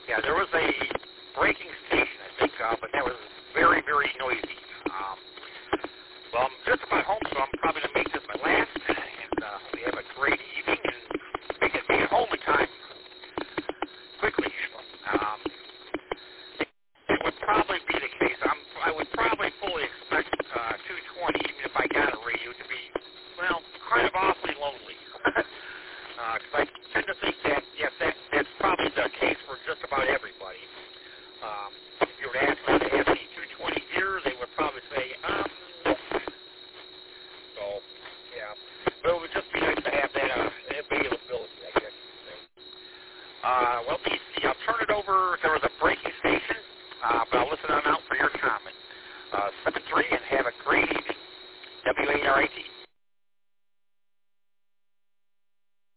Yeah, there was a braking station, I think, but that was very, very noisy. Well, I'm just about home, so I'm probably going to make this my last, and we have a great evening, and we can be at home in time quickly. It would probably be the case. I would probably fully expect 220, even if I got a radio, to be, well, kind of awfully lonely. Because I tend to think that, yes, that's probably the case for just about everybody. If you were to ask them to have any 220 here, they would probably say, so, yeah. But it would just be nice to have that availability, I guess you could say. Well, DC, I'll turn it over. There was a braking station, but I'll listen on out for your comment. 7-3, and have a great evening. WARIT.